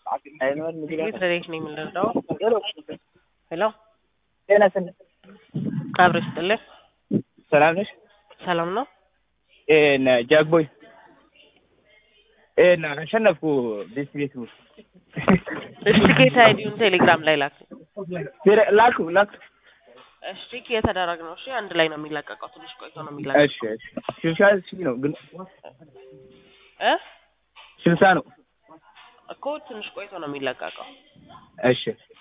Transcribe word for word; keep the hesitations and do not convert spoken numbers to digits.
Please direct me ምንድነው? ሄሎ ጤና ይስጥልኝ። አብረሽ ጥልህ ሰላም ነሽ? ሰላም ነው? እና ጃግቦይ እና አሸነፍኩ ቤት ቤቱ እሺ ጌታ አይዲውን ቴሌግራም ላይ ላክ ላኩ ላኩ እሺ እየተደረገ ነው። እሺ አንድ ላይ ነው የሚለቀቀው። ትንሽ ቆይቶ ነው የሚለቀቀው። እሺ እሺ ስልሳ ሺህ ነው ግን እ ስልሳ ነው እኮ ትንሽ ቆይቶ ነው የሚለቀቀው። እሺ